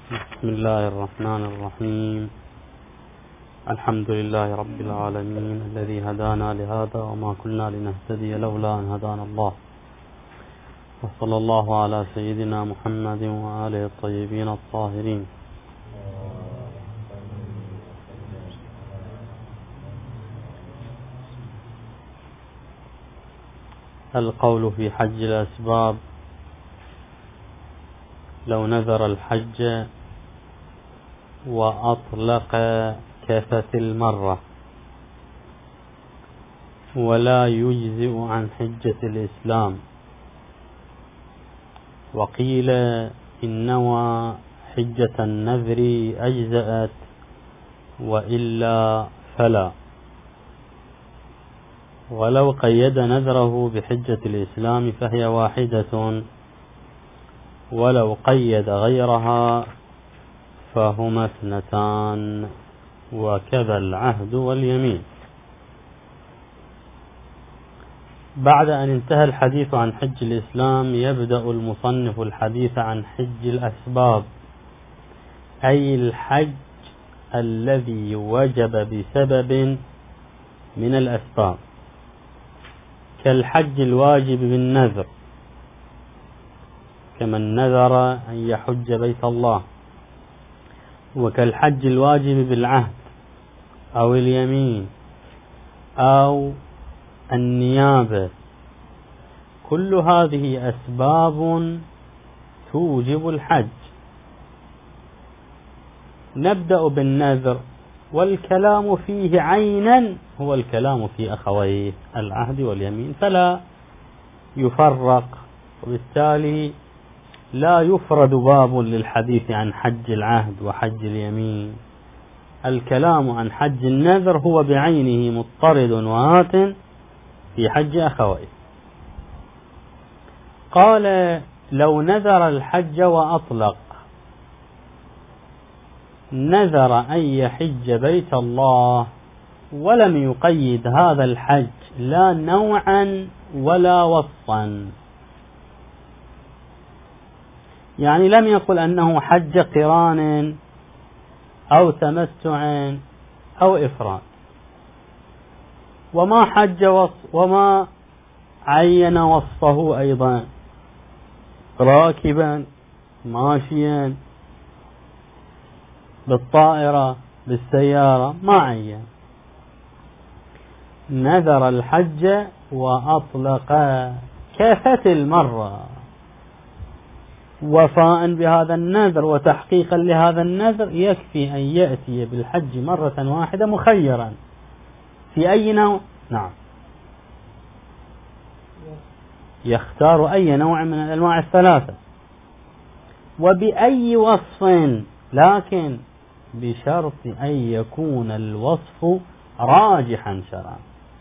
بسم الله الرحمن الرحيم. الحمد لله رب العالمين الذي هدانا لهذا وما كنا لنهتدي لولا أن هدانا الله، وصلى الله على سيدنا محمد وآله الطيبين الطاهرين. القول في حج الأسباب: لو نذر الحج وأطلق كفت المرة ولا يجزئ عن حجة الإسلام، وقيل إن نوى حجة النذر أجزأت وإلا فلا، ولو قيد نذره بحجة الإسلام فهي واحدة، ولو قيد غيرها فهما اثنتان، وكذا العهد واليمين. بعد أن انتهى الحديث عن حج الإسلام يبدأ المصنف الحديث عن حج الأسباب، أي الحج الذي وجب بسبب من الأسباب، كالحج الواجب بالنذر، كمن نذر أن يحج بيت الله، وكالحج الواجب بالعهد أو اليمين أو النيابة. كل هذه أسباب توجب الحج. نبدأ بالنذر، والكلام فيه عينا هو الكلام في أخويه العهد واليمين، فلا يفرق، وبالتالي لا يفرد باب للحديث عن حج العهد وحج اليمين. الكلام عن حج النذر هو بعينه مضطرد وآت في حج أخويه. قال: لو نذر الحج وأطلق، نذر أن يحج بيت الله ولم يقيد هذا الحج لا نوعا ولا وصفا، يعني لم يقل أنه حج قران أو تمتع أو إفراد، وما عين وصفه أيضا، راكبا، ماشيا، بالطائرة، بالسيارة، ما عين. نذر الحج وأطلق كفت المرة، وفاء بهذا النذر وتحقيقا لهذا النذر يكفي أن يأتي بالحج مرة واحدة مخيرا في أي نوع. نعم، يختار أي نوع من الأنواع الثلاثة وبأي وصف، لكن بشرط أن يكون الوصف راجحا شرعا،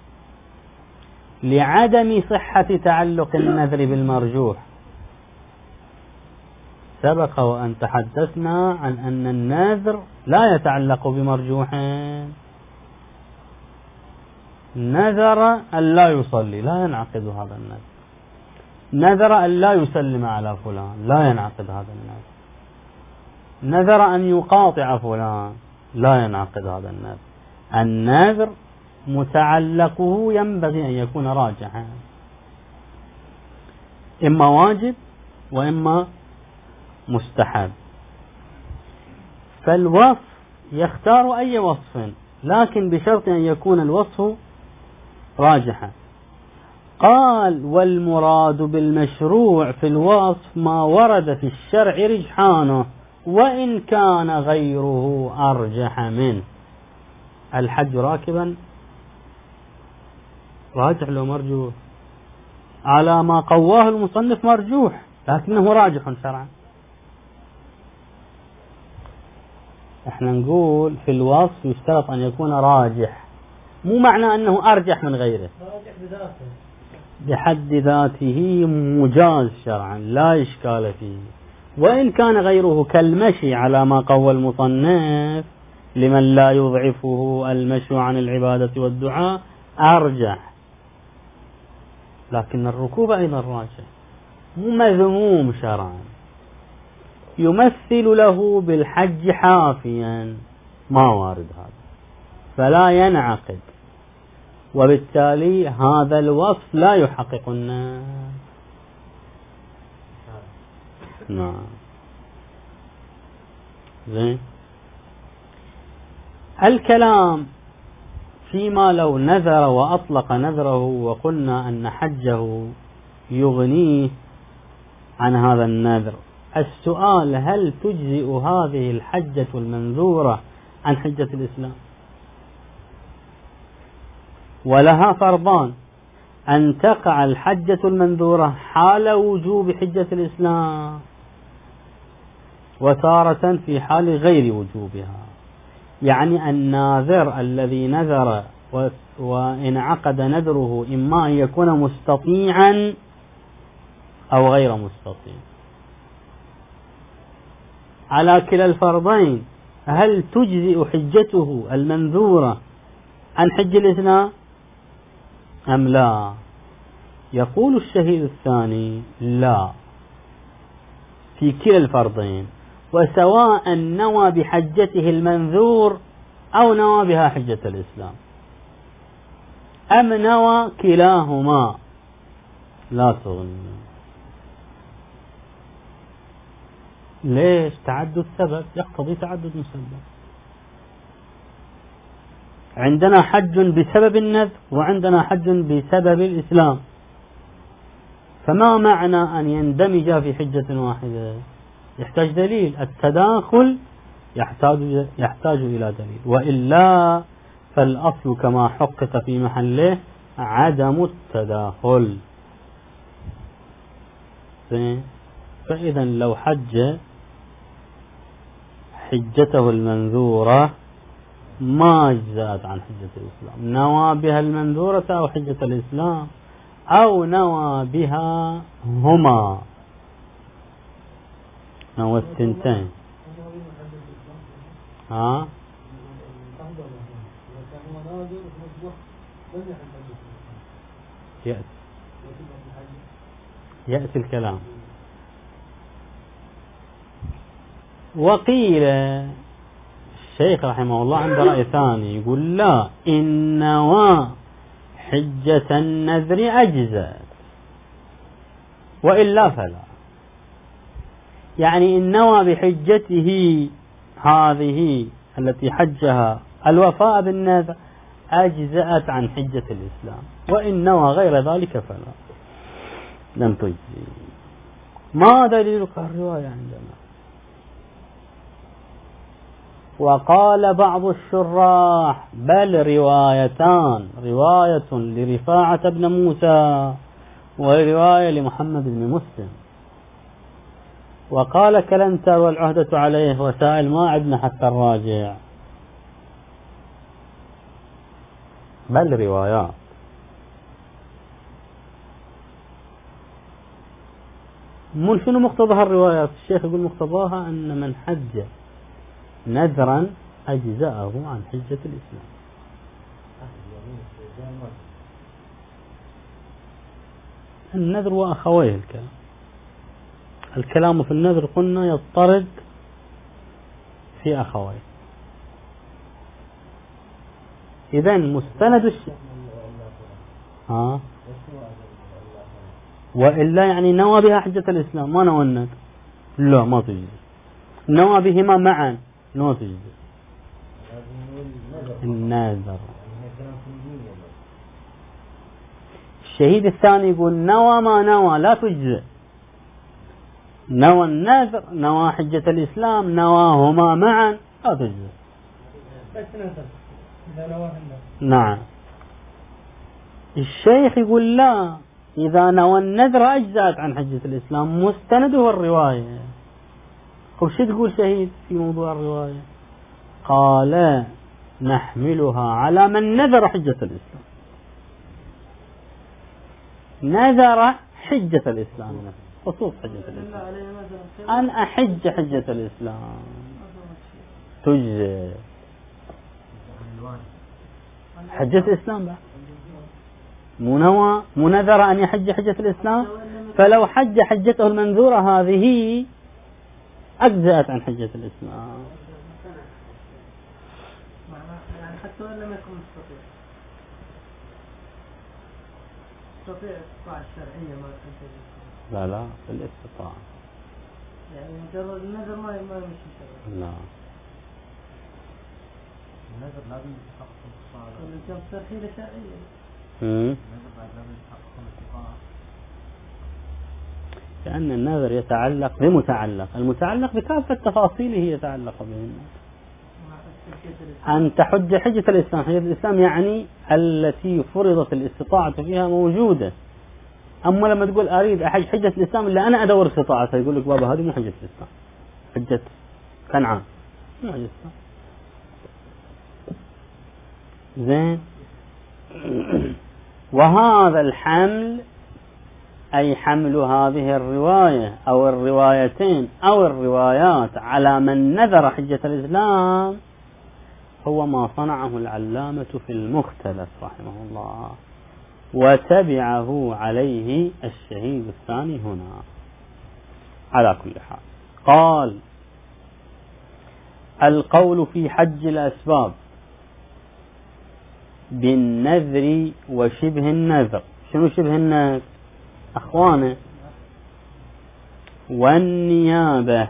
لعدم صحة تعلق النذر بالمرجوح. سبق وأن تحدثنا عن أن النذر لا يتعلق بمرجوح. نذر أن لا يصلي، لا ينعقد هذا النذر. نذر أن لا يسلم على فلان، لا ينعقد هذا النذر. نذر أن يقاطع فلان، لا ينعقد هذا النذر. النذر متعلقه ينبغي أن يكون راجحا، إما واجب وإما مستحب. فالوصف يختار أي وصف، لكن بشرط أن يكون الوصف راجحا. قال: والمراد بالمشروع في الوصف ما ورد في الشرع رجحانه وإن كان غيره أرجح منه. الحج راكبا راجح لو مرجوح؟ على ما قواه المصنف مرجوح، لكنه راجح شرعا. احنا نقول في الوصف يشترط أن يكون راجح، مو معنى أنه أرجح من غيره، بحد ذاته مجاز شرعا لا إشكال فيه. وإن كان غيره كالمشي على ما قوى المصنف لمن لا يضعفه المشي عن العبادة والدعاء أرجح، لكن الركوب أيضا راجح، مو مذموم شرعا. يمثل له بالحج حافيا، ما وارد هذا، فلا ينعقد، وبالتالي هذا الوصف لا يحقق النذر. نعم. زين. الكلام فيما لو نذر وأطلق نذره وقلنا أن حجه يغنيه عن هذا النذر، السؤال: هل تجزئ هذه الحجة المنذورة عن حجة الإسلام؟ ولها فرضان: أن تقع الحجة المنذورة حال وجوب حجة الإسلام، وتارة في حال غير وجوبها. يعني الناذر الذي نذر وانعقد نذره إما أن يكون مستطيعا أو غير مستطيع. على كلا الفرضين هل تجزئ حجته المنذورة عن حج الإسلام أم لا؟ يقول الشهيد الثاني: لا، في كلا الفرضين، وسواء نوى بحجته المنذور أو نوى بها حجة الإسلام، أم نوى كلاهما لا تغني. ليش؟ تعدد سبب يقتضي تعدد مسبب. عندنا حج بسبب النذر وعندنا حج بسبب الإسلام، فما معنى أن يندمج في حجة واحدة؟ يحتاج دليل. التداخل يحتاج إلى دليل، وإلا فالأصل كما حقق في محله عدم التداخل. فإذا لو حج حجته المنذورة ما أجزأت عن حجة الإسلام، نوى بها المنذورة أو حجة الإسلام، أو نوى بها هما، نوى الثنتين. يأتي الكلام. وقيل الشيخ رحمه الله عنده رأي ثاني، يقول: لا، إن نوى حجة النذر أجزأت، وإلا فلا. يعني إن نوى بحجته هذه التي حجها الوفاء بالنذر أجزأت عن حجة الإسلام، وإن نوى غير ذلك فلا، لم تجزي. ما دليلك الرواية عندنا؟ وقال بعض الشراح: بل روايتان، رواية لرفاعة بن موسى ورواية لمحمد بن مسلم. وقال كلنتر: والعهدة عليه، وسائل ما عدنا حتى الراجع. بل روايات. شنو مقتضاها الروايات؟ الشيخ يقول مقتضاها أن من حج نذرا أجزأه عن حجة الإسلام. النذر وأخويه الكلام في النذر قلنا يضطرد في أخويه. إذن مستند وإلا يعني نوى بها حجة الإسلام، ما نوى النذر، لا ما تجزي. نوى بهما معا لا تجزي. النذر. الشهيد الثاني يقول: نوى ما نوى لا تجزي، نوى النذر، نوى حجة الإسلام، نواهما معا لا تجزي. نعم. الشيخ يقول: لا، إذا نوى النذر أجزأت عن حجة الإسلام، مستنده الرواية. طيب شو تقول شهيد في موضوع الرواية؟ قال: نحملها على من نذر حجة الإسلام، نذر حجة الإسلام، خصوص حجة الإسلام، أن أحج حجة الإسلام تجزي. حجة الإسلام بقى مو نذر أن يحج حجة الإسلام، فلو حج حجته المنذورة هذه أجزأت عن حجة الإسلام. يعني حتى وإن لم يكن مستطيع الاستطاعة الشرعية ما لا لا في الاستطاعة يعني مجرد النذر ما يمشي شرعي. لا النذر لازم يتحقق الاستطاعة. الجنب صار حيلة شرعية. النذر بعد لازم يتحقق الاستطاعة. لأن النذر يتعلق بمتعلق، المتعلق بكافة تفاصيله يتعلق به. أن تحج حجة الإسلام، حجة الإسلام يعني التي فرضت الاستطاعة فيها موجودة. أما لما تقول أريد أحج حجة الإسلام إلا أنا أدور استطاعتها، يقول لك بابا هذه مو حجة الإسلام، حجة كنعان مو حجة الإسلام. زين. وهذا الحمل أي حمل هذه الرواية أو الروايتين أو الروايات على من نذر حجة الإسلام هو ما صنعه العلامة في المختلف رحمه الله، وتبعه عليه الشهيد الثاني هنا. على كل حال قال القول في حج الأسباب بالنذر وشبه النذر. شنو شبه النذر أخوانه؟ والنيابة.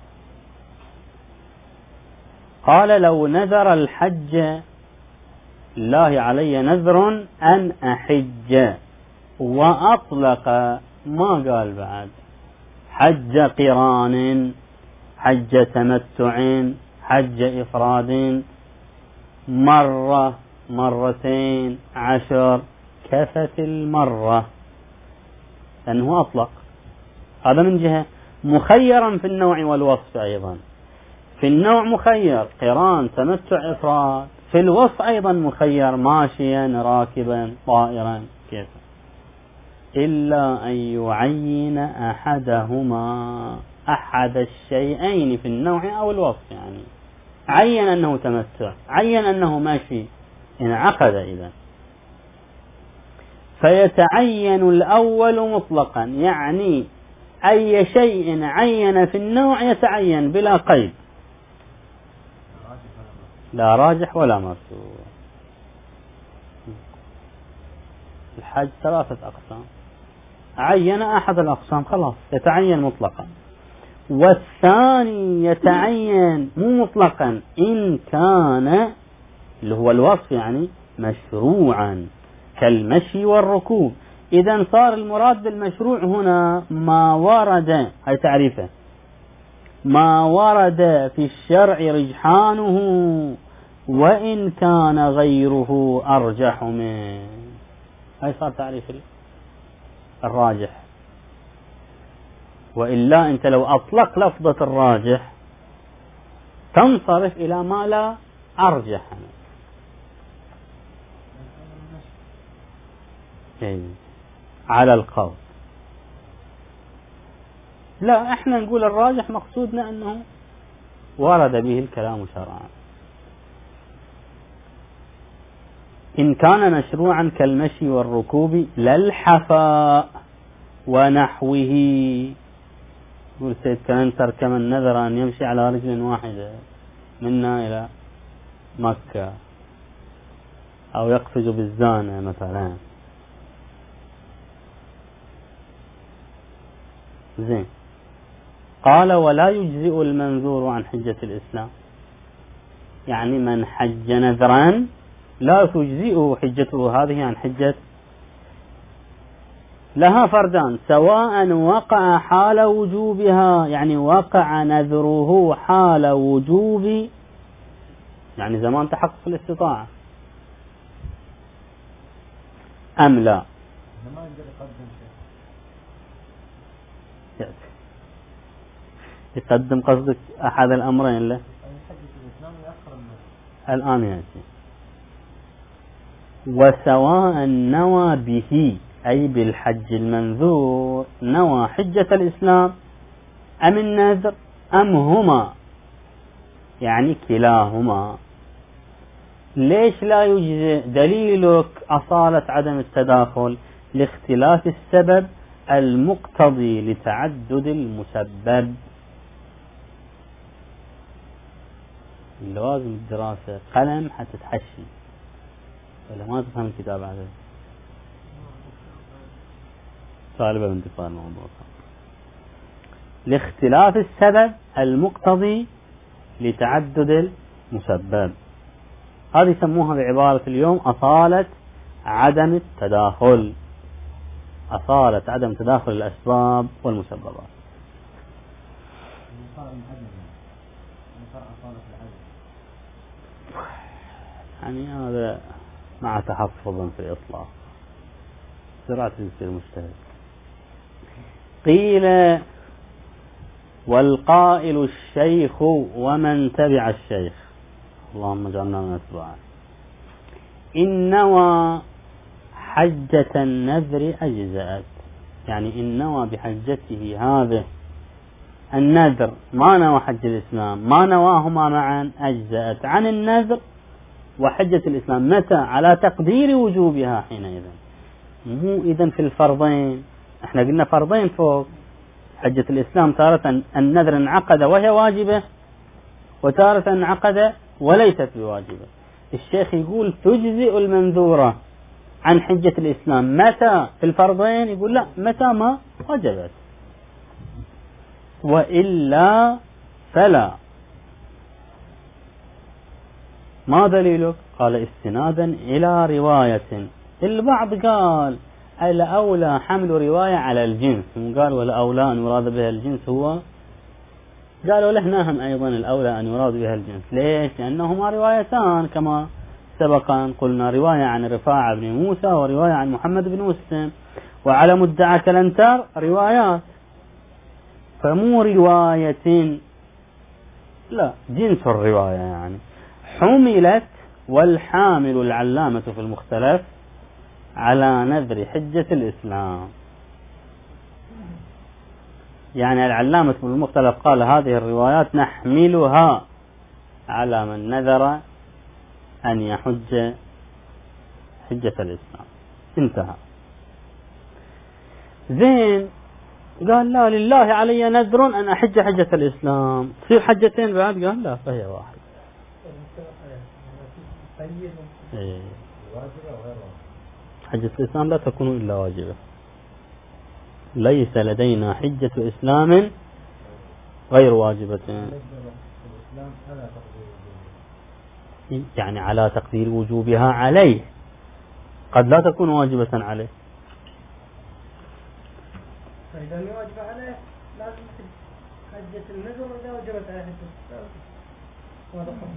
قال لو نذر الحج الله علي نذر أن أحج، وأطلق ما قال بعد حج قران، حج تمتع، حج إفراد، مرة، مرتين، 10، كفت المرة، لأنه أطلق. هذا من جهة. مخيرا في النوع والوصف أيضا، في النوع مخير قران تمتع إفراد، في الوصف أيضا مخير ماشيا راكبا طائرا كيف، إلا أن يعين أحدهما، أحد الشيئين في النوع أو الوصف. يعني عين أنه تمتع، عين أنه ماشي، انعقد إذا. فيتعين الأول مطلقا، يعني أي شيء عين في النوع يتعين بلا قيد، لا راجح ولا مرسول. الحج 3 أقسام، عين أحد الأقسام خلاص يتعين مطلقا. والثاني يتعين مو مطلقا إن كان اللي هو الوصف يعني مشروعا كالمشي والركوب. إذا صار المراد بالمشروع هنا ما ورد، هاي تعريفه، ما ورد في الشرع رجحانه وإن كان غيره أرجح منه. هاي صار تعريف الراجح. وإلا أنت لو أطلق لفظة الراجح تنصرف إلى ما لا أرجح منه على القول. لا، احنا نقول الراجح مقصودنا أنه ورد به الكلام شرعا. إن كان مشروعا كالمشي والركوب لا الحفاء ونحوه. يقول سيد كلنتر كمن نذر أن يمشي على رجل واحدة منا إلى مكة، أو يقفز بالزانة مثلا. زين. قال ولا يجزئ المنذور عن حجة الإسلام، يعني من حج نذرا لا تجزئه حجته هذه عن حجة. لها فردان، سواء وقع حال وجوبها، يعني وقع نذره حال وجوب، يعني زمان تحقق الاستطاعة، أم لا. يقدم قصدك أحد الأمرين له الآن يأتي. وسواء نوى به أي بالحج المنذور نوى حجة الإسلام أم النذر أم هما، يعني كلاهما. ليش لا يجزئ؟ دليلك أصالة عدم التداخل لاختلاف السبب المقتضي لتعدد المسبب. اللوازم الدراسة قلم حتى تحشي ولا ما تفهم الكتاب هذا طالبة من دفاع الموضوع. لاختلاف السبب المقتضي لتعدد المسبب، هذه يسموها بعبارة اليوم أصالة عدم التداخل، أصالة عدم تداخل الأسباب والمسببات. يعني هذا مع تحفظ في الإطلاق سرعة يصير مجتهد. قيل والقائل الشيخ ومن تبع الشيخ، اللهم اجعلنا من أتباعه، إن نوى حجة النذر أجزأت، يعني إن نوى بحجته هذه النذر ما نوى حج الإسلام، ما نواهما معا أجزأت عن النذر وحجة الإسلام. متى؟ على تقدير وجوبها حينئذ، مو إذن في الفرضين. احنا قلنا فرضين فوق، حجة الإسلام تارة النذر انعقد وهي واجبة، وتارة انعقد وليست بواجبة. الشيخ يقول تجزئ المنذورة عن حجة الإسلام متى؟ في الفرضين. يقول لا، متى ما وجبت، وإلا فلا. ما دليلك؟ قال استنادا إلى رواية. البعض قال الأولى حمل رواية على الجنس، قال والأولى أن يراد بها الجنس هو، قالوا له هم أيضا الأولى أن يراد بها الجنس. ليش؟ لأنهما روايتان كما سبق أن قلنا، رواية عن رفاعة بن موسى ورواية عن محمد بن مسلم، وعلى مدعى كلنتر روايات، فمو رواية، لا جنس الرواية يعني حملت. والحامل العلامة في المختلف على نذر حجة الإسلام، يعني العلامة في المختلف قال هذه الروايات نحملها على من نذر أن يحج حجة الإسلام. انتهى. زين قال لا، لله علي نذر أن أحج حجة الإسلام، تصير حجتين بعد؟ قال لا، فهي واحد. حجة الإسلام لا تكون إلا واجبة، ليس لدينا حجة إسلام غير واجبة، يعني على تقدير وجوبها عليه، قد لا تكون واجبة عليه. فإذا ما واجب عليه لازم حجة النذر إذا وجبت عليه حجة الإسلام.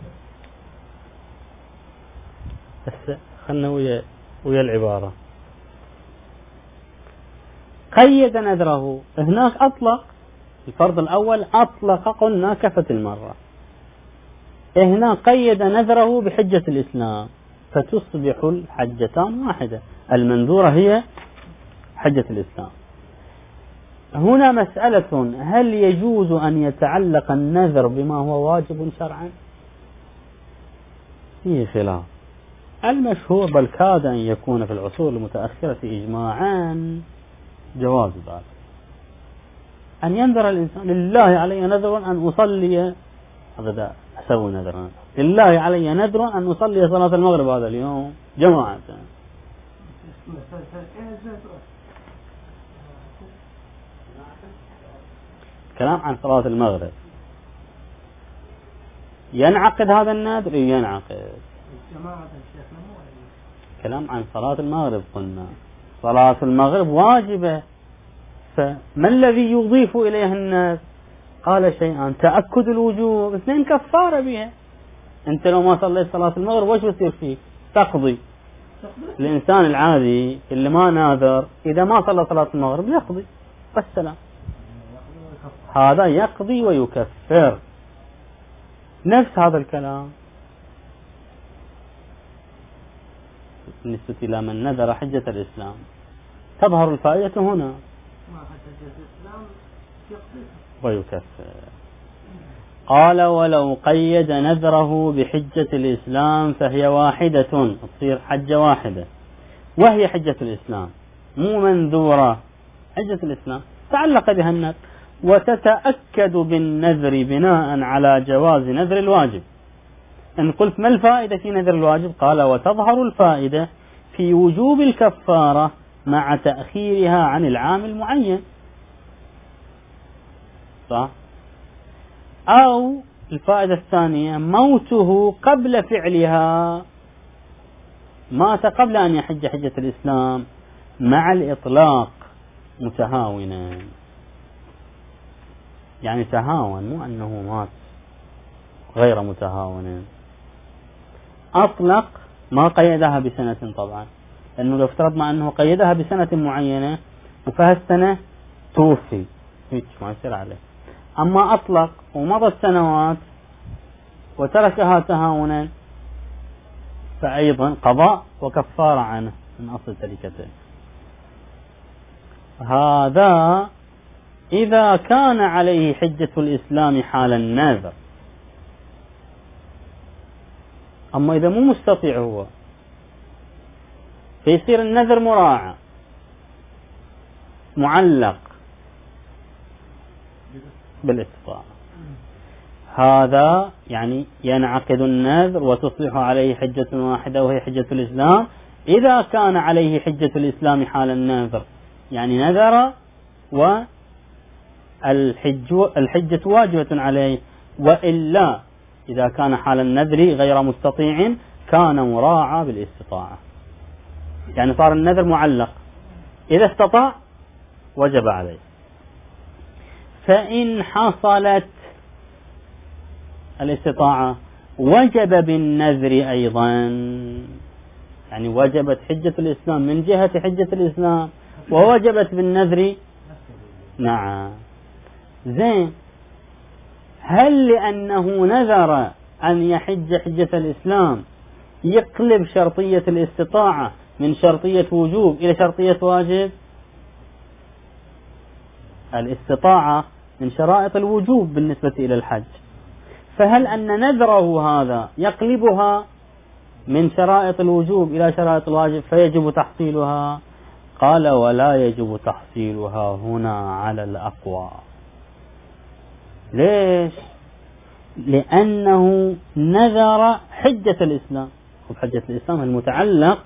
بس خلنا ويا العبارة. قيد نذره، هناك أطلق الفرض الأول، أطلق قلنا كفة المرة، هنا قيد نذره بحجة الإسلام، فتصبح الحجتان واحدة، المنذورة هي حجة الإسلام. هنا مسألة، هل يجوز أن يتعلق النذر بما هو واجب شرعا؟ فيه خلاف. المشهور بل كاد أن يكون في العصور المتأخرة إجماعا جواز ذلك، أن ينذر الإنسان لله علي نذر أن أصلي، هذا أسوي نذرا لله علي نذر أن أصلي صلاة المغرب هذا اليوم جماعة. كلام عن صلاة المغرب، ينعقد هذا النذر؟ ينعقد. كلام عن صلاة المغرب، قلنا صلاة المغرب واجبة، فما الذي يضيف إليها الناس؟ قال شيئان، تأكد الوجوب، اثنين كفارة بها. انت لو ما صليت صلاة المغرب وش بصير فيك؟ تقضي. الإنسان العادي اللي ما ناذر إذا ما صلى صلاة المغرب يقضي والسلام، هذا يقضي ويكفر. نفس هذا الكلام بالنسبة إلى من نذر حجة الإسلام، تظهر الفائدة هنا ويكفر. قال ولو قيد نذره بحجة الإسلام فهي واحدة، تصير حجة واحدة، وهي حجة الإسلام مو منذورة، حجة الإسلام تعلق بها النذر، وتتأكد بالنذر بناء على جواز نذر الواجب. إن قلت ما الفائدة في نذر الواجب؟ قال وتظهر الفائدة في وجوب الكفارة مع تأخيرها عن العام المعين. صح؟ أو الفائدة الثانية موته قبل فعلها، مات قبل أن يحج حجة الإسلام مع الإطلاق متهاونا، يعني تهاون، مو أنه مات غير متهاون، أطلق ما قيدها بسنة طبعا، لأنه لو افترضنا أنه قيدها بسنة معينة وفهالسنة توفي هيك ما يصير عليه. أما أطلق ومضت سنوات وتركها تهاونا فأيضا قضاء وكفارة عنه من أصل تركته. هذا إذا كان عليه حجة الإسلام حال النذر. أما إذا مو مستطيع هو فيصير النذر مراعى معلق بالاستطاعة. هذا يعني ينعقد النذر وتصبح عليه حجة واحدة وهي حجة الإسلام إذا كان عليه حجة الإسلام حال النذر، يعني نذر والحجة واجبة عليه، وإلا إذا كان حال النذر غير مستطيع كان مراعى بالاستطاعة، يعني صار النذر معلق، إذا استطاع وجب عليه. فإن حصلت الاستطاعة وجب بالنذر أيضا، يعني وجبت حجة الإسلام من جهة حجة الإسلام ووجبت بالنذر. نعم. زين، هل لأنه نذر أن يحج حجة الإسلام يقلب شرطية الاستطاعة من شرطية وجوب إلى شرطية واجب؟ الاستطاعة من شرائط الوجوب بالنسبة إلى الحج، فهل أن نذره هذا يقلبها من شرائط الوجوب إلى شرائط الواجب فيجب تحصيلها؟ قال ولا يجب تحصيلها هنا على الأقوى. ليش؟ لأنه نذر حجة الإسلام، وحجة الإسلام المتعلقة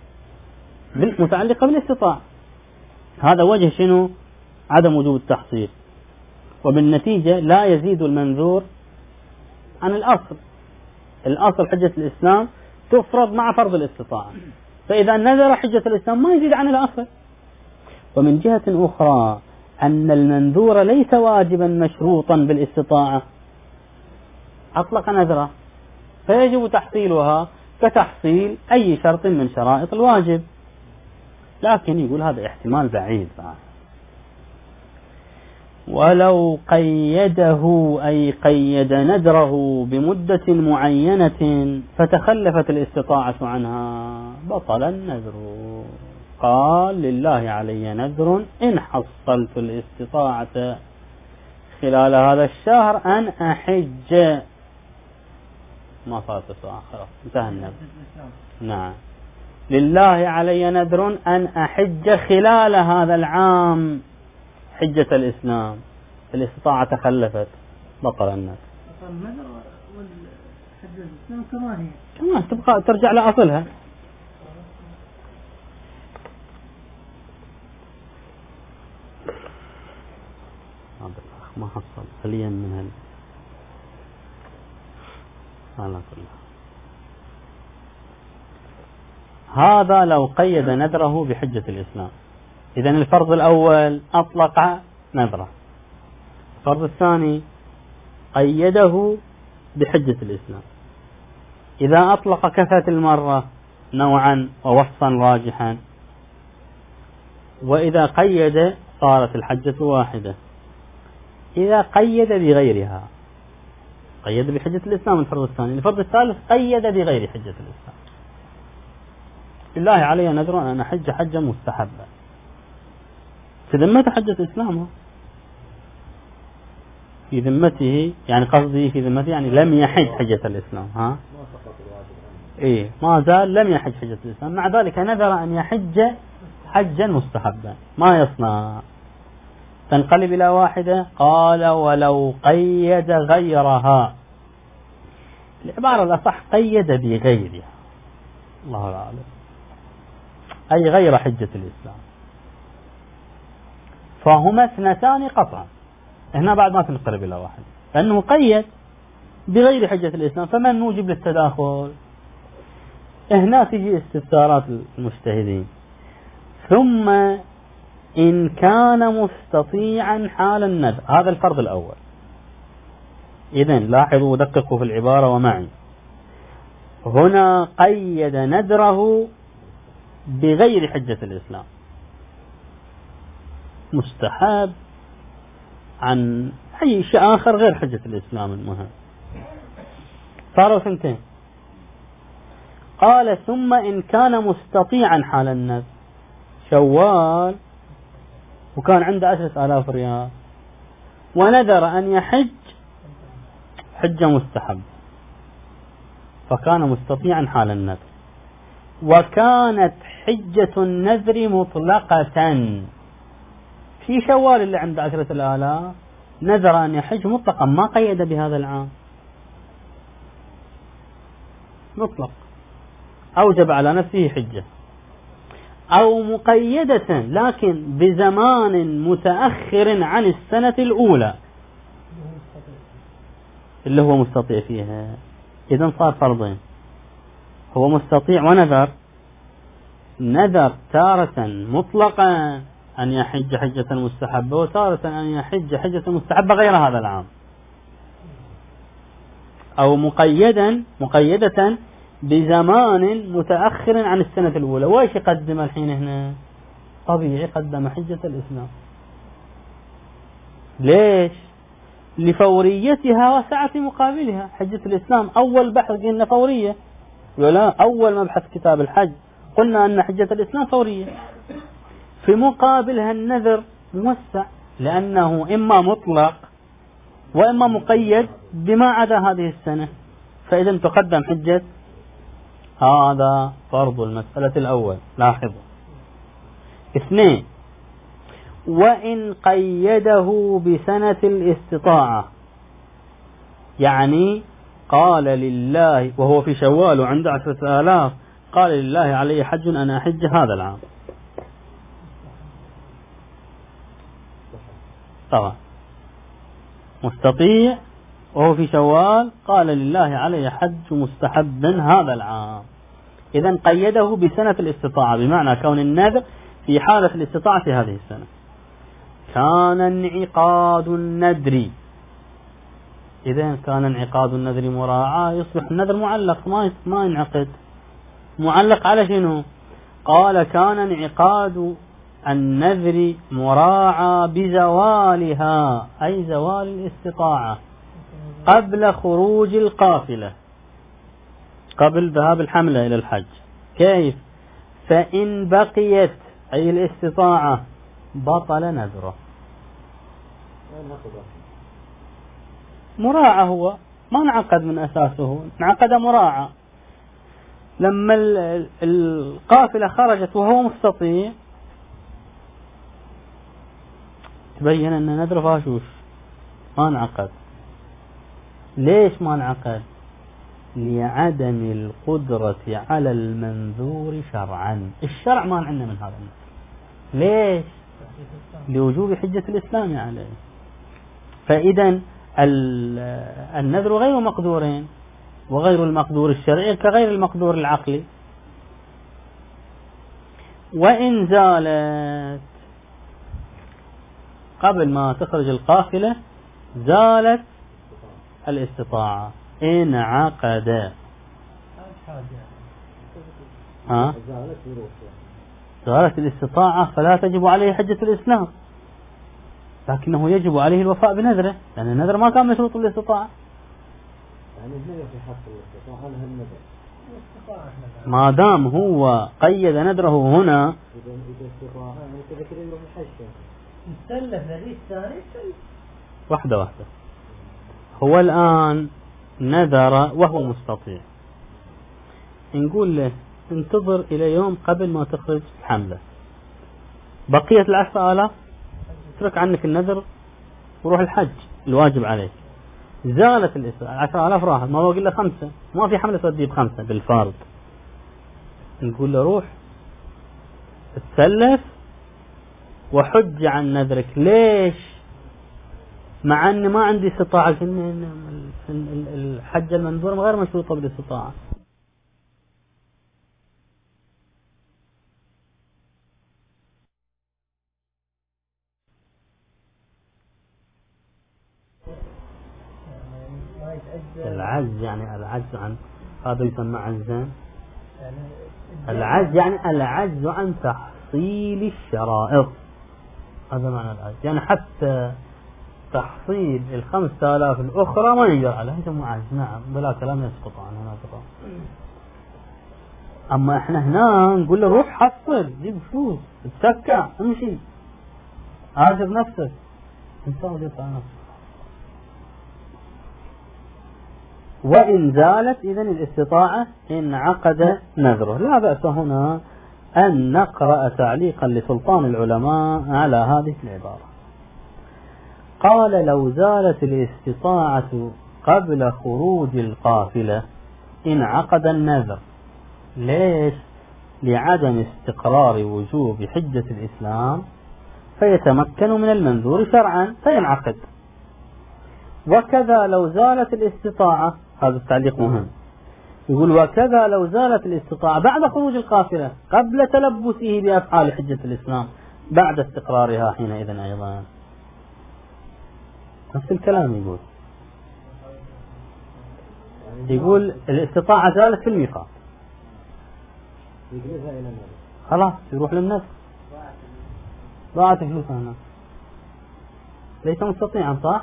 بالاستطاعة. هذا وجه شنو؟ عدم وجوب التحصيل، وبالنتيجة لا يزيد المنذور عن الأصل. الأصل حجة الإسلام تفرض مع فرض الاستطاعة، فإذا نذر حجة الإسلام ما يزيد عن الأصل. ومن جهة أخرى أن المنذور ليس واجبا مشروطا بالاستطاعة، أطلق نذره فيجب تحصيلها كتحصيل أي شرط من شرائط الواجب، لكن يقول هذا احتمال بعيد. ولو قيده أي قيد نذره بمدة معينة فتخلفت الاستطاعة عنها بطل النذر. قال لله علي نذر إن حصلت الاستطاعة خلال هذا الشهر أن أحج. ما صارت استطاعة، خلاص انتهى النذر. نعم، لله علي نذر أن أحج خلال هذا العام حجة الإسلام، الاستطاعة تخلفت بطل النذر. النذر والحجة الإسلام كما هي، كمان تبقى ترجع لأصلها. ما حصل خليا من هذا لو قيد نذره بحجة الإسلام. إذن الفرض الأول أطلق نذره، الفرض الثاني قيده بحجة الإسلام. إذا أطلق كفت المرة نوعا ووصفا راجحا، وإذا قيد صارت الحجة واحدة. إذا قيد بغيرها، قيد بحجة الإسلام الفرض الثاني، الفرض الثالث قيد بغير حجة الإسلام. لله علي نذر أن أحج حجة مستحبة في ذمته حجة إسلامه، في ذمته يعني قصدي في ذمته يعني لم يحج حجة الإسلام. ما زال لم يحج حجة الإسلام، مع ذلك نذر أن يحج حجا مستحبا. ما يصنع؟ تنقلب إلى واحدة. قال ولو قيد غيرها العبارة الأصح قيد بغيرها، الله أعلم، أي غير حجة الإسلام، فهما اثنتان قطعا. هنا بعد ما تنقلب إلى واحد، لأنه قيد بغير حجة الإسلام، فمن نوجب للتداخل؟ هنا تجي استفسارات المجتهدين. ثم إن كان مستطيعا حال النذر، هذا الفرض الأول. إذن لاحظوا ودققوا في العبارة ومعي، هنا قيد نذره بغير حجة الإسلام، مستحب عن أي شيء آخر غير حجة الإسلام المهم. صاروا ثنتين. قال ثم إن كان مستطيعا حال النذر، شوال وكان عنده 10,000 ريال ونذر أن يحج حجة مستحب، فكان مستطيعا حال النذر، وكانت حجة النذر مطلقة. في شوال اللي عنده 10,000 نذر أن يحج مطلقا، ما قيد بهذا العام، مطلق، أوجب على نفسه حجة. أو مقيدة لكن بزمان متأخر عن السنة الأولى اللي هو مستطيع فيها. إذن صار فرضين، هو مستطيع ونذر، نذر تارة مطلقا أن يحج حجة مستحبة، وتارة أن يحج حجة مستحبة غير هذا العام. أو مقيدة بزمان متأخر عن السنة الأولى. وإيش يقدم الحين هنا؟ طبيعي قدم حجة الإسلام. ليش؟ لفوريتها وسعة مقابلها. حجة الإسلام أول بحث قلنا فورية، ولا أول مبحث كتاب الحج قلنا أن حجة الإسلام فورية، في مقابلها النذر موسع، لأنه إما مطلق وإما مقيد بما عدا هذه السنة، فإذا تقدم حجة. هذا فرض المسألة الأول. لاحظوا. 2. وإن قيده بسنة الاستطاعة، يعني قال لله وهو في شوال وعنده 10,000، قال لله علي حج أنا أحج هذا العام، طبعا مستطيع وهو في شوال، قال لله علي حج مستحب هذا العام. إذن قيده بسنة الاستطاعة، بمعنى كون النذر في حالة الاستطاعة في هذه السنة. كان انعقاد النذر، إذن كان انعقاد النذر مراعاة، يصبح النذر معلق، ما ينعقد. معلق على شنو؟ قال كان انعقاد النذر مراعى بزوالها، أي زوال الاستطاعة، قبل خروج القافلة، قبل ذهاب الحملة إلى الحج. كيف؟ فإن بقيت أي الاستطاعة بطل نذره. مراعى، هو ما انعقد من أساسه، انعقد مراعى. لما القافلة خرجت وهو مستطيع تبين أن نذره فاشوش، ما انعقد. ليش ما انعقد؟ لعدم القدرة على المنذور شرعا. الشرع ما عندنا من هذا النذر. ليش؟ لوجوب حجة الإسلام عليه. فإذا النذر غير مقدورين، وغير المقدور الشرعي كغير المقدور العقلي. وإن زالت قبل ما تخرج القافلة، زالت الاستطاعة، انعقد. زالت الاستطاعة فلا تجب عليه حجة الإسلام، لكنه يجب عليه الوفاء بنذره، لأن النذر ما كان مشروط الاستطاعة. ما دام هو قيد نذره هنا، واحدة هو الآن نذر وهو مستطيع، نقول له انتظر إلى يوم قبل ما تخرج الحملة، بقية 10,000 اترك عنك النذر وروح الحج الواجب عليك. زالت الاستطاعة 10,000 راحت، ما هو قل له 5، ما في حملة توديه ب5 بالفرض، نقول له روح تسلف وحج عن نذرك. ليش؟ مع أني ما عندي استطاعة، الحج المنذور غير مشروطة بالاستطاعة. العجز يعني العجز عن، هذا يسمى عجزا. العجز يعني العجز عن تحصيل الشرائط، هذا معنى العجز. يعني حتى تحصيل 5000 الأخرى ما يقدر عليها، يسمى عجز. نعم بلا كلام يسقط عنه هنا. أما إحنا هنا نقول له روح حصل، جيب فلوس، اتسكع، امشي، عاجب نفسك، انسان جبت على نفسك. وإن زالت إذن الاستطاعة انعقد نذره. لا بأس هنا أن نقرأ تعليقا لسلطان العلماء على هذه العبارة. قال: لو زالت الاستطاعة قبل خروج القافلة انعقد النذر. ليش؟ لعدم استقرار وجوب حجة الإسلام فيتمكن من المنذور شرعا فينعقد. وكذا لو زالت الاستطاعة، هذا التعليق مهم، يقول: وكذا لو زالت الاستطاعة بعد خروج القافلة قبل تلبسه بأفعال حجة الإسلام بعد استقرارها حينئذ أيضا. نفس الكلام يقول الاستطاعة زالت في الميقات، خلاص يروح للنذر، ضاعت فلوسها هنا، ليس مستطيعا، صح؟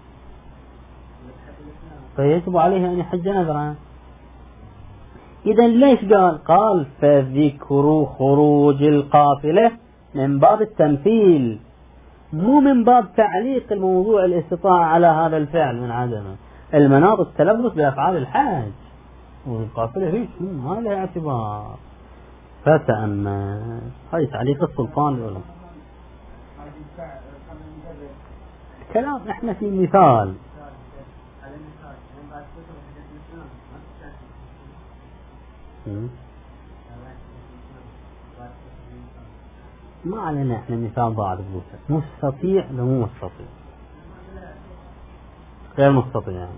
فيجب عليه أن يحج نذرا. إذا ليش قال فذكر خروج القافلة من باب التمثيل، مو من باب تعليق الموضوع الاستطاعة على هذا الفعل من عدمه. المناط التلبس بأفعال الحاج والقافلة هيك ما لها اعتبار. فتأمل، هاي تعليق السلطان العلماء. الكلام احنا في مثال. ما علينا احنا مثال ضاعت فلوسه، مستطيع لو مو مستطيع، غير مستطيع يعني.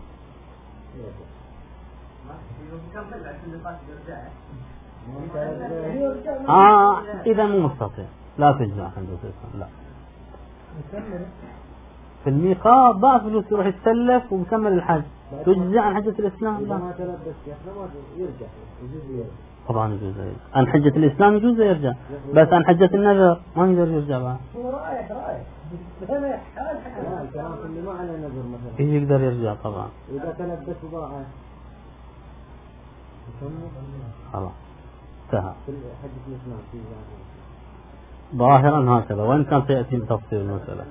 إذا مو مستطيع لا تجزع عن حجة الإسلام. لا، في الميقات ضاع فلوس يروح يتسلف ومكمل الحج، تجزع عن حجة الإسلام؟ لا طبعا يجوز عن حجة الإسلام، يجوز يرجع، بس عن حجة النذر ما يقدر يرجع بقى. يقدر يرجع طبعا إذا تلبس وضاع خلاص انتهى. ظاهرا هكذا، وإن كان سيأتي بتفصيل المسألة.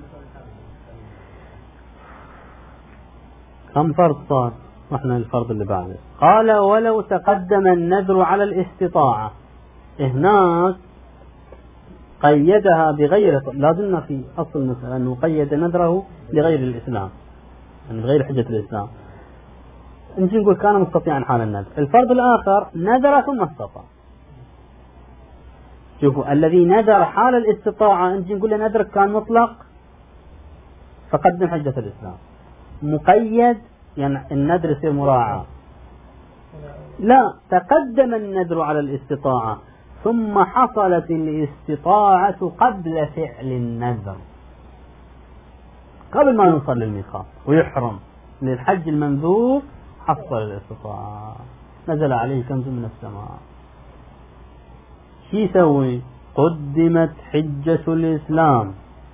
كم فرض صار؟ احنا الفرض اللي بعده. قال: ولو تقدم النذر على الاستطاعة، هناك قيدها بغير، لازلنا في أصل المسألة أنه قيد نذره بغير الإسلام، يعني بغير حجة الإسلام. نجي نقول كان مستطيعا حال النذر. الفرض الآخر نذر ثم استطاع. شوفوا، الذي نذر حال الاستطاعة نجي نقول نذرك كان مطلق فقدم حجة الإسلام. مقيد يعني النذر يصير مراعاة. لا، تقدم النذر على الاستطاعة ثم حصلت الاستطاعة قبل فعل النذر، قبل ما يوصل للميقات ويحرم للحج المنذور، حصل الاستطاعة، نزل عليه كنز من السماء. شو يسوي؟ قدمت حجة الإسلام.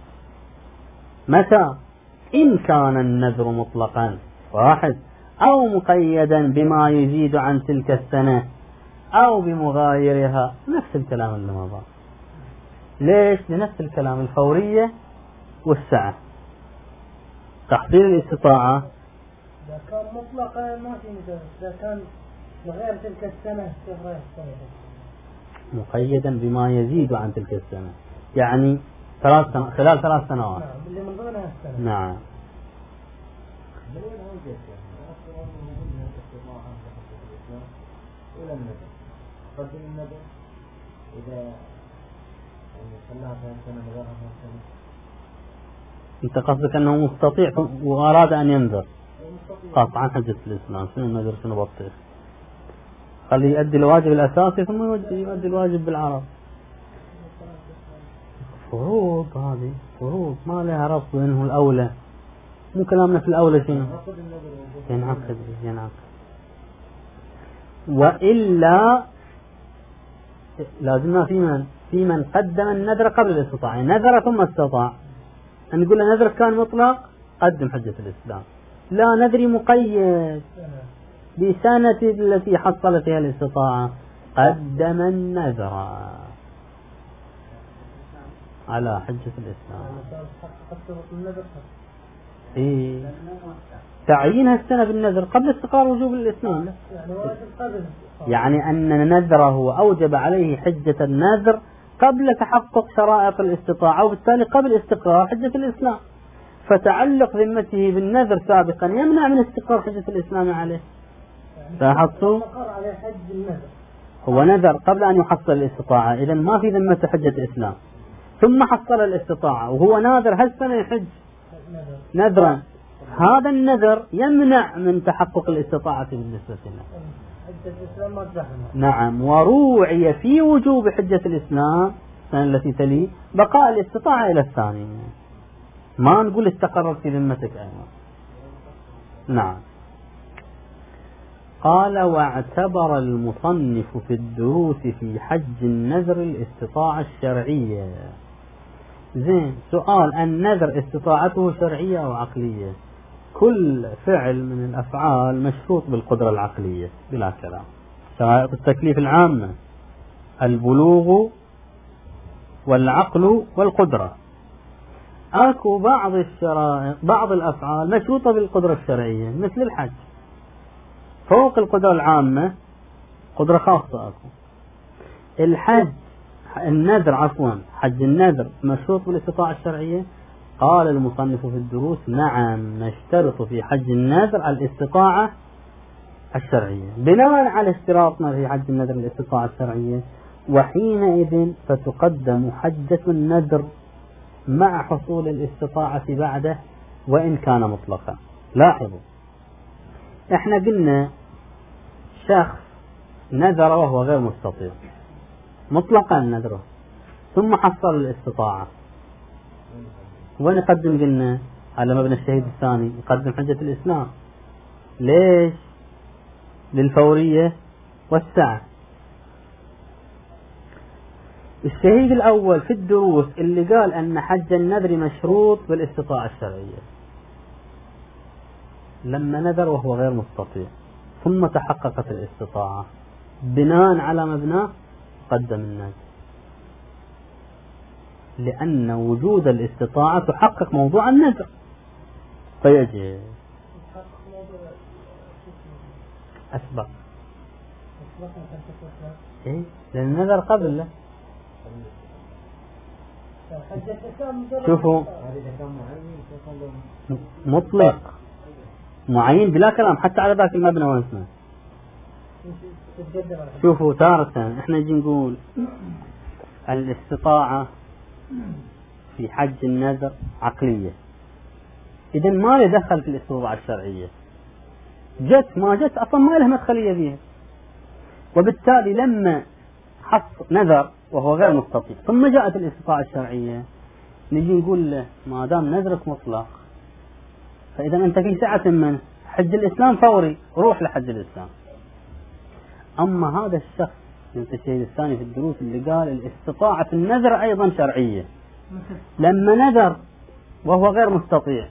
متى؟ إن كان النذر مطلقا واحد، أو مقيدا بما يزيد عن تلك السنة، أو بمغايرها. نفس الكلام اللي مضى. ليش؟ لنفس الكلام، الفورية والسعة. تحصيل الاستطاعة إذا كان مطلقا ما في نذر، إذا كان بغير تلك السنة مقيدا بما يزيد عن تلك السنة، يعني خلال 3 سنوات. نعم، اللي من ضمنها السنة. نعم. من وين أوجد يعني؟ أصلاً من الاستطاعة في الإسلام إلى النذر. قدم النذر إذا يعني خلاها 3 سنة نذرها 3 سنة. أنت قصدك أنه مستطيع وأراد أن ينذر قطعا حجة الإسلام. شنو النذر شنو بطيخ؟ خليه يؤدي الواجب الأساسي ثم يؤدي الواجب بالعرض. فروض، هذه فروض ما لها ربط بينه الأولى. مو كلامنا في الأولى شنو؟ ينعقد. وإلا لازمنا في من قدم النذر قبل الاستطاعة، يعني نذر ثم استطاع. نقول له نذر كان مطلق قدم حجة الإسلام. لا نذري مقيد بسنة التي حصل فيها الاستطاعة قدم النذر على حجة الإسلام. إيه تعيين السنة بالنذر قبل استقرار وجوب الإسلام. يعني أن نذره أوجب عليه حجة النذر قبل تحقق شرائط الاستطاعة، وبالتالي قبل استقرار حجة الإسلام. فتعلق ذمته بالنذر سابقا يمنع من استقرار حجة الإسلام عليه. لاحظتوا؟ هو نذر قبل أن يحصل الاستطاعة، إذا ما في ذمة حجة الإسلام. ثم حصل الاستطاعة وهو ناذر هالسنة يحج نذرا، هذا النذر يمنع من تحقق الاستطاعة بالنسبة له. نعم. وروعي في وجوب حجة الإسلام السنة التي تلي بقاء الاستطاعة إلى الثانية. ما نقول استقرت في ذمتك أيضا. نعم. قال واعتبر المصنف في الدروس في حج النذر الاستطاعة الشرعية. زين، سؤال: النذر استطاعته شرعية أو عقلية؟ كل فعل من الأفعال مشروط بالقدرة العقلية بلا كلام. شرائط التكليف العامة: البلوغ والعقل والقدرة. أكو بعض الشرائط بعض الأفعال مشروطة بالقدرة الشرعية مثل الحج، فوق القدرة العامة قدرة خاصة. أكو الحج النذر حج النذر مشروط بالاستطاعة الشرعية. قال المصنف في الدروس: نعم، نشترط في حج النذر الاستطاعة الشرعية. بناء على اشتراطنا في حج النذر الاستطاعة الشرعية، وحينئذ فتقدم حجة النذر مع حصول الاستطاعة بعده وإن كان مطلقا. لاحظوا، احنا قلنا شخص نذر وهو غير مستطيع مطلقا نذره، ثم حصل الاستطاعة، وين يقدم؟ قلنا على مبنى الشهيد الثاني، يقدم حجة الإسلام. ليش؟ للفورية والسعة. الشهيد الأول في الدروس اللي قال أن حج النذر مشروط بالاستطاعة الشرعية، لما نذر وهو غير مستطيع ثم تحققت الاستطاعة، بناء على مبناه قدم النذر، لأن وجود الاستطاعة تحقق موضوع النذر، فيجب أسبق. إيه؟ لأن النذر قبل له. شوفوا، مطلق معين بلا كلام حتى على ذاك المبنى وين اسمه. شوفوا، تارة احنا نجي نقول الاستطاعة في حج النذر عقلية، إذا ما يدخل في الاستطاعة الشرعية. جت ما جت أصلا ما له مدخلية فيها، وبالتالي لما حص نذر وهو غير مستطيع ثم جاءت الاستطاعة الشرعية، نجي نقول له ما دام نذرك مطلق فإذا أنت في سعة من حج الإسلام فوري، روح لحج الإسلام. أما هذا الشخص من الشهيد الثاني في الدروس اللي قال الاستطاعة في النذر أيضا شرعية، لما نذر وهو غير مستطيع،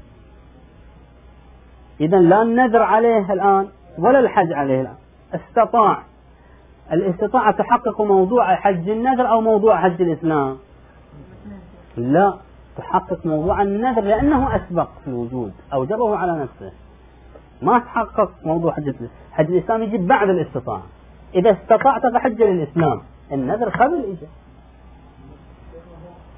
إذا لا النذر عليه الآن ولا الحج عليه الآن. استطاع، الاستطاعة تحقق موضوع حج النذر أو موضوع حج الإسلام؟ لا، تحقق موضوع النذر لأنه أسبق في الوجود، أوجبه على نفسه. ما تحقق موضوع حج الإسلام يجب بعد الاستطاعة. إذا استطعت فحج للإسلام، النذر قبل إجا.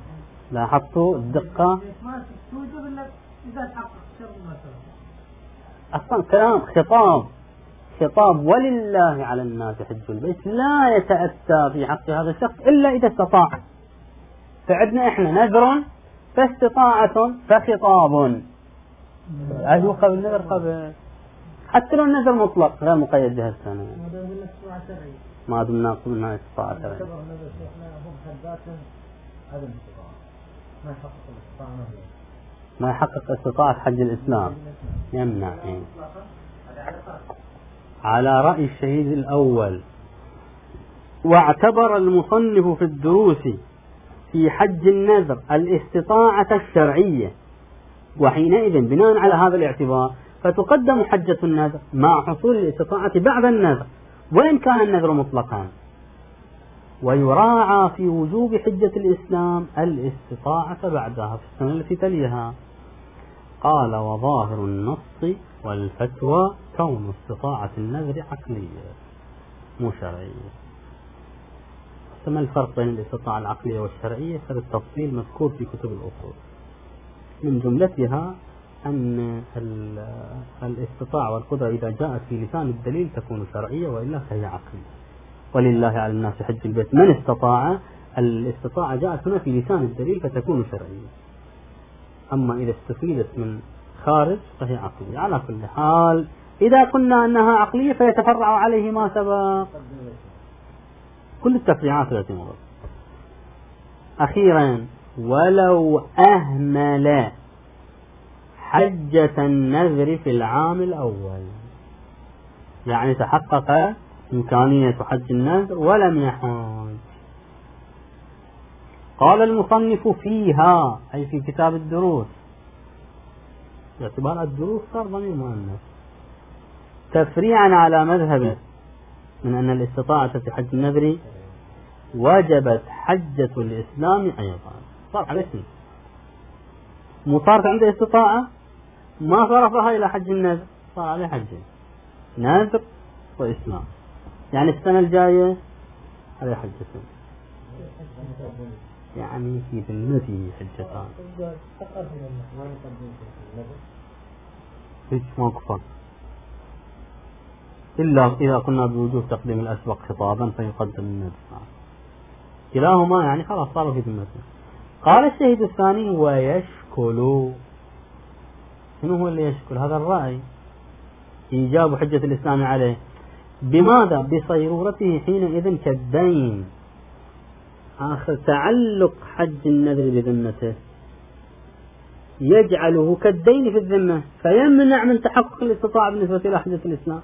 لاحظتوا الدقة؟ أصلا كلام خطاب ولله على الناس حج البيت لا يتأتى في حق هذا الشخص إلا إذا استطاع. فعندنا إحنا نذر فاستطاعة فخطاب. أيوه قبل نذر قبل حتى لو النذر مطلق غير مقيد بهالسنة ما دمنا نقول منها استطاعة شرعية. ما يحقق استطاعة حج الإسلام يمنع. على رأي الشهيد الأول. واعتبر المصنف في الدروس في حج النذر الاستطاعة الشرعية، وحينئذ بناء على هذا الاعتبار فتقدم حجة النذر مع حصول الاستطاعة بعد النذر وإن كان النذر مطلقا، ويراعى في وجوب حجة الإسلام الاستطاعة بعدها في السنة التي تليها. قال وظاهر النص والفتوى كون استطاعة النذر عقلية مو شرعية. ما الفرق بين الاستطاعة العقلية والشرعية؟ هذا التفصيل مذكور في كتب الأصول، من جملتها أن الاستطاعة والقدرة إذا جاءت في لسان الدليل تكون شرعية وإلا فهي عقلية. ولله على الناس حج البيت من استطاع، الاستطاعة جاءت هنا في لسان الدليل فتكون شرعية، أما إذا استفيدت من خارج فهي عقلية. على كل حال إذا قلنا أنها عقلية فيتفرع عليه ما سبق كل التفريعات التي مرت. أخيرا ولو أهمل حجة النذر في العام الأول، يعني تحقق إمكانية حج النذر ولم يحج، قال المصنف فيها أي في كتاب الدروس، باعتبار الدروس صار ضمير مؤنث تفريعا على مذهب من أن الاستطاعة في حج النذر وجبت حجة الإسلام أيضا. صار عليه اسم مصارف عنده استطاعة ما صرفها إلى حج النذر، صار عليه حجين نذر وإسلام، يعني السنة الجاية عليه حجتين، يعني في ذمته حجتان. هيك ما كفر إلا إذا قلنا بوجوب تقديم الأسبق خطابا فيقدم النذر، كلاهما يعني خلاص صاروا في ذمته. قال الشهيد الثاني ويشكل. شنو هو اللي يشكل؟ هذا الرأي إيجاب حجة الإسلام عليه بماذا؟ بصيرورته حينئذ كالدين، آخر تعلق حج النذر بذمته يجعله كالدين في الذمة فيمنع من تحقق الاستطاعة بالنسبة إلى حجة الإسلام.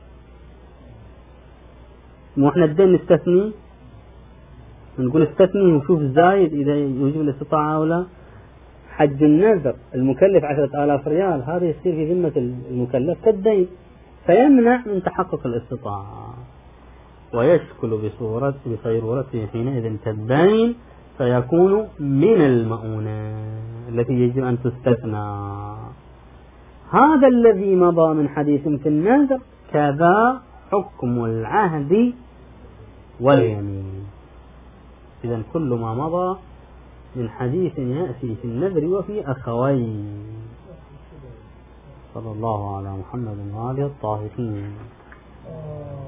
مو احنا الدين نستثني، نقول استثني ونشوف الزايد إذا يوجب الاستطاعة أو لا. حج النذر المكلف 10,000 ريال هذا يصير في ذمة المكلف كالدين فيمنع من تحقق الاستطاعة، ويشكل بصيرورته حينئذ كالدين فيكون من المؤونة التي يجب أن تستثنى. هذا الذي مضى من حديث في النذر كذا حكم العهد واليمين. إذن كل ما مضى من حديث يأتي في النذر وفي أخوين. صلى الله على محمد وآله الطاهرين.